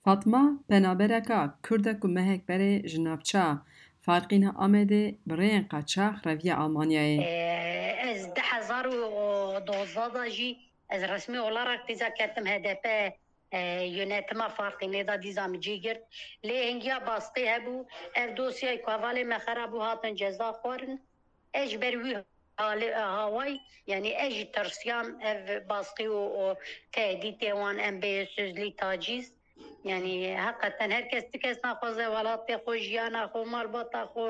Fatma penabereka Kurdek û mehek berê ji navçeya Farqîna Amedê bi rêyên qaçax reviya Almanyayê. Ez 2012 da jî ez resmî olarak dîza ketim HDP yönetima Farqînê da dîza min cî girt. Lê hingiya baskî hebû, ev dosyayê ku hevalê me xerab bû hatin ceza xwarin. Ez ji ber wî hawayê yanî ez jî tirsiyam ev baskî û tehdîtê wan em bê sözlî tacîz. Yani hakikaten herkes tikes naxwaze welatê xwe, jiyana xwe, malbata xwe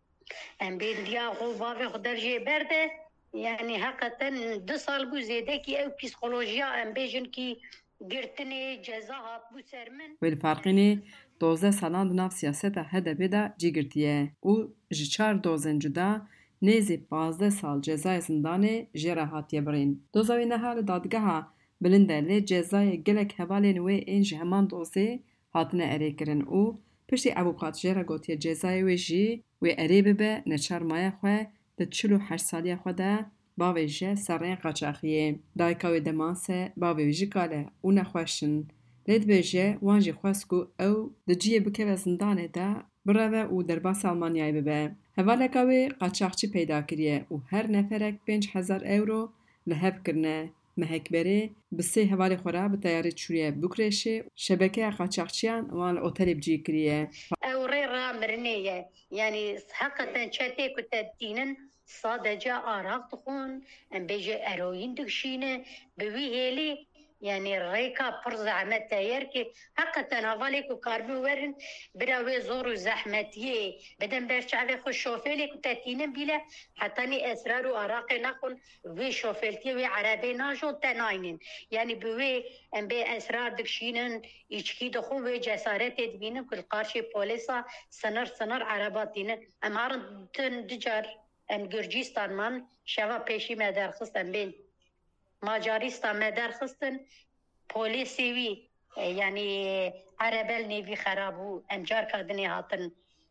em bêndiya xwe bavê xwe derjê berde. Yani hakikaten 2 sal bû zêdekî ew psîkolojiya em bêjin kî girtinê ceza hatbû ser min. Wê li Farqînê 12 salan di nav siyaseta HDP da cî girtiye û ji 4 dozên cuda nêzî 15 sal cezayê zindanê jê re hatiye birîn. Doza wê neha li dadgeha bilind e lê cezayê gelek hevalên wê ên ji heman dozê hatine erêkirin û piştî ewqat jê re gotiye cezayê wê jî wê erê bibe neçar maya xwe di 48 saliya xwe de bavê je serreyên qaçaxiyê. Dayika wê demanse bavê wê jî kale û nexweşin. Lê dibêje wan jî xwest ku ew di ciyê bikeve zindanê de bireve û derbasê Almanyayê bibe. Hevaleka wê qaçaxçî peyda kiriye û her neferek 5,000 euro li hev kirine. Mehekberê bi sê hevalê xwe re bi teyarî çûriye Bukreşê û şebekeya qaçaxçiyan wan li otelê bicî kiriye. Ew rê ra mirinê ye. Yani hakikaten çetê ku te dînin sadece arak dixwin, em bêje eroîn dikişîne, bi wî hêlê yani rêka pir zehmet te yer ki hakikaten hevalê ku karbî werin bira wê zor û zehmetiyê bidin ber çavê xwe şofêrê ku te tînin bîle hetanî esrar û araqê naxwin wê şofêrtiyê wê erebê najon te nayînin. Yani bi wê em bê esrar dikişînin, îçkî dixwin wê cesaretê dibînin ku li qarşê polîsa sınır ereba tînin. Em harin dicar em Gürcistan man şeva pêşî me derxist em bên Macaristan me derxistin polîsê wî yani erebel nêvî xerab bû em carka dinê hatin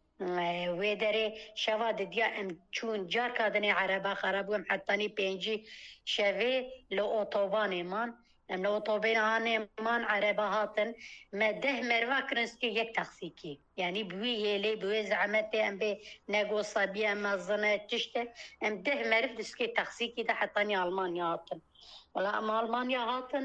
wê derê şeva didiya em çûn carka dinê ereba xerab bû em hetanî pêncî şevê li otobanê man em li otobanê man ereba hatin me 10 merva kirin skê yek taksîkî. Yani bi wî hêlê bi wê zehmetê em bê negosabiye mezine tişte em 10 meriv di skê taksîkî de hetanî Almanya hatin. Wala em Almanya hatin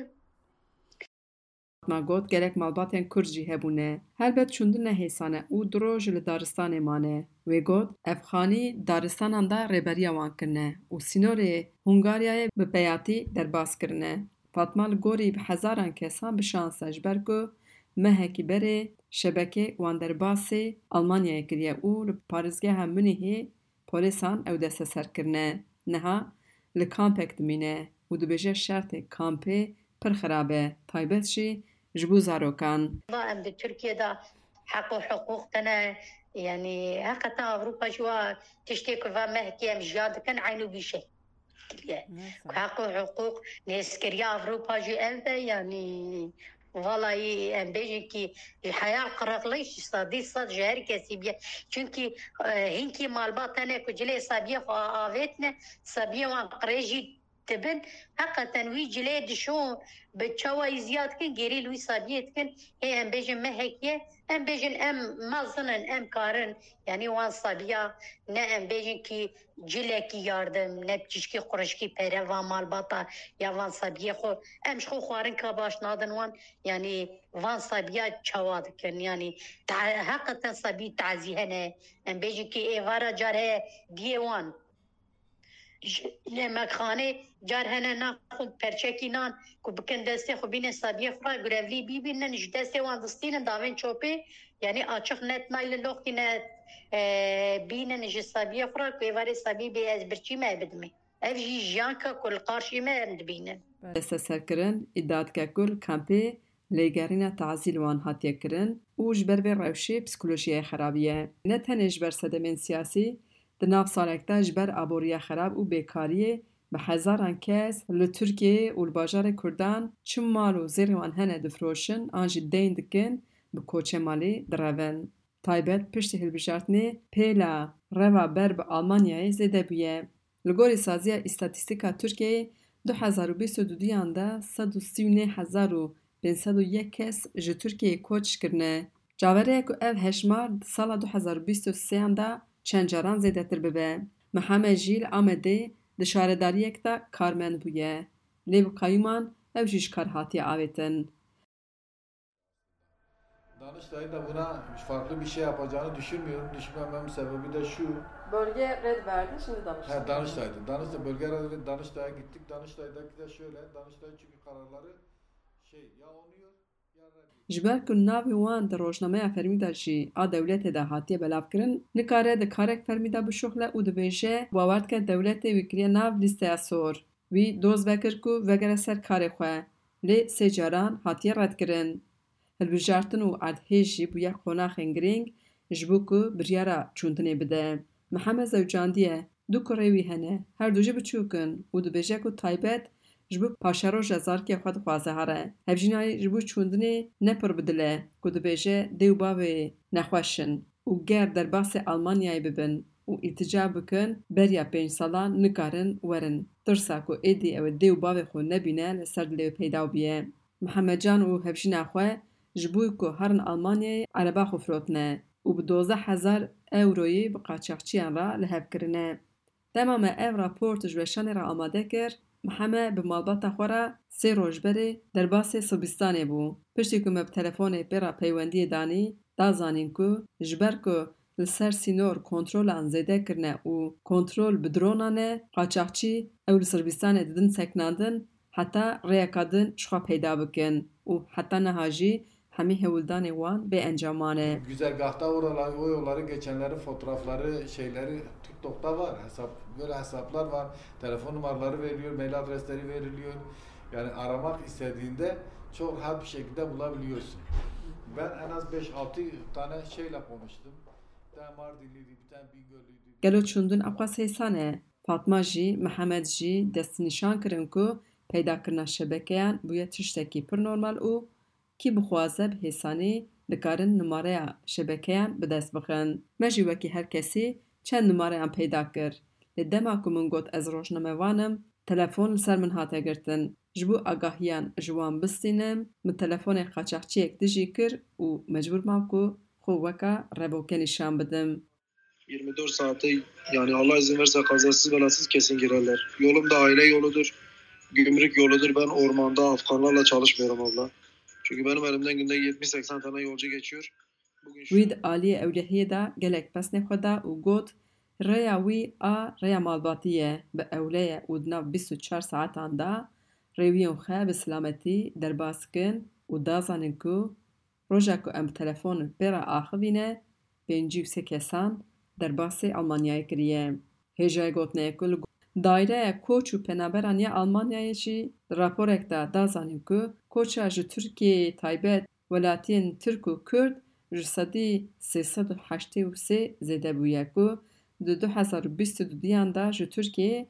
Fatma got gelek malbatên Kurd jî hebûne. Helbet çûndin ne hêsane û diro ji li daristanê mane. Wê got ev xanî daristanan da rêberiya wan kirine û sînorê Hungaryayê bi peyatî derbas kirine. Fatma li gorî bi hezaran kesan bişanse ji ber ku mehekî berê şebekê wan derbasê Almanyayê kiriye û li parêzgeha Munîhê polîsan ew desteser kirine. Niha li kampek dimîne û dibêje şertê kampê pir xerab e, taybet jî ji bo zarokan. em di Türkiye'de hak û hukuk tene yani hakikaten Avrupa jî wa tiştê ku ve mehkê em jiya dikin aynû bî şey. Hak û hukuk nêzkiriya Avrupa jî ev de yani vallahi em bêjin ki heya qiriqlî ji sadî sad ji her kesî bîye. Çünkü hinkî malbat tene ku cilê sabiyê xwe avêtine sabiyê wan qirê jî dibin hakikaten wî cilê dişo bi çawayî ziyad kin gerî li wî sabiyê dikin hê em bêjin mehekiye em bêjin em mezinin em karin yani wan sabiya ne em bêjin ki cilekî yardim ne pişkî qurişkî pereva malbata ya wan sabiyê xwe em ji xwe xwarin ka baş nadin wan yani van sabiya çawa dikin yani hakikaten sabî tezî hene em bêjin ki êvara car heye diyê wan yemekxanê car hene naxwin perçekî nan ku bikin destê xwe bînin sabiyê xwe girevlî bîbînin ji destê wan distînin davên çopê yani açık net nayle loxtî ne bînin ji sabiyê xwe ku êvarê sabî bê ez birçî me bidimê. Ev jî jiyanka ku li qarşî me em dibînin. Desteserkirin îdadgeh ku li kampê lêgerîna tezîl wan hatiye kirin û ji ber vê rewşê psîkolojiyê xerabiye. Ne tenê ji ber sedemên siyasî di nav salek de ji ber aboriya xerab û bêkariyê bi hezaran kes li Tirkiyeyê û li bajarê Kurdan çi mal û zêrê wan hene difroşin an jî deyn dikin bi koçê malê direvin. Taybet piştî hilbijartinê pêla reva ber bi Almanyayê zêde bûye. Li gorî saziya îstatîstîka Tirkiyeyê 2022 de 139,000 501 kes ji Tirkiyeyê koç kirine. Cavereyek ku ev hejmar di sala 2023 da çend caran zêdetir bibe. Mihemed jî li Amedê di şaredariyek de karmend bûye. Lê bi qayûman ew jî ji kar hatiye avêtin. Danıştay'ın da buna farklı bir şey yapacağını düşünmüyorum. Düşünmememin sebebi de şu. Bölge red verdi, şimdi Danıştay. Danıştay bölge red, Danıştay'a gittik. Danıştay'daki de şöyle. Danıştay çünkü kararları ya onuyor ya reddiyor. Ji ber ku navê wan di rojnameya fermî jî a dewletê de hatiye belavkirin, nikare di karek fermî de bişuxle û dibêje bawer dike dewletê wî kiriye nav lîsteya sor. Wî doz vekir ku vegere ser karê xwe. Lê sê caran hatiye redkirin. Hilbijartin û erdhêj jî bûye qonaxên giring ji bo ku biryara çûntinê bide. Mihemed Zewcandiye du kurê wî hene, her du jî biçûk in û dibêje ku taybet ji bo paşeroja zarokê xwe dixwaze here. Hevjînayê ji bo çûndinê ne pir bi dil e ku dibêje dê û bavê nexweş in û ger derbasê Almanyayê bibin û îltica bikin beriya 5 salan nikarin werin. Tirsa ku êdî ew dê û bavê xwe nebîne li ser dilê wê peyda bûye. Mihemedcan û hevjîna xwe ji bo ku herin Almanyayê ereba xwe firotine û bi 12,000 euroyê bi qaçaxçiyan re li hev kirine. Dema me ev raport ji weşanê re amade kir, Mihemed bi malbata xwe re 3 roj berê derbasê Sirbistanê bû. Piştî ku me bi telefonê pêra peywendiyê danî, da zanîn ku ji ber ku li ser sînor kontrolan zêde kirine û kontrol bi dronan e, qaçaxçî ew li Sirbistanê didin seknandin heta rêyeka din ji xwe peyda bikin û heta niha jî hemî hewildanê wan bê encaman e. Güzergahta o yolları geçenlerin fotoğrafları, şeyleri TikTok'ta var. Böyle hesaplar var. Telefon numaraları veriliyor, mail adresleri veriliyor. Yani aramak istediğinde çok rahat bir şekilde bulabiliyorsun. Ben en az 5-6 tane şeyle konuştum. Bir tane Mardinliydi, bir tane Bingöllüydü. Gelo çûndin ew hêsan e. Fatma jî, Mihemed jî destnîşan kirin ku peydakirina şebekeyan bûye tiştekî pir normal û kî bixwaze bi hêsanî dikarin numareya şebekeyan bi dest bixin. Me jî wekî her kesî çend numareyan peyda kir. Lê dema ku min got ez rojnamevanim, telefon li ser min hate girtin. Ji bo agahiyan ji wan bistînim, min telefonê qaçaxçiyek dijî kir û mecbûr mam ku xwe weka revokê nîşan bidim. 24 saate yani Allah izin verirse kazasız belasız kesin girerler. Yolum da aile yoludur. Gümrük yoludur. Ben ormanda Afganlarla çalışmıyorum abla. Çünkü benim elimden günde 70-80 tane yolcu geçiyor. Wî di aliyê ewlehiyê de gelek pesnê xwe da û got rêya wî a rêya malbatî ye bi ewleyê û di nav 24 saetan da rêwiyên xwe bi silametî derbas bikin û da zanin ku roja ku em bi telefonên pêra axivîne 53 kesan derbasê Almanyayê kiriye. Hêjayê gotineyê ku li Daireya Koç û Penaberan ya Almanyayê jî di raporek de da zanin ku koça ji Tirkiyeyê taybet welatiyên Tirk û Kurd ji sedî 383 zêde bûye ku di 2022 da ji Tirkiyeyê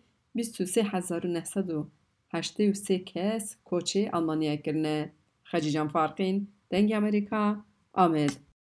23,983 kes koçê Almanyayê kirine. Xecî Canfarqîn, Dengê Amerîka, Amed.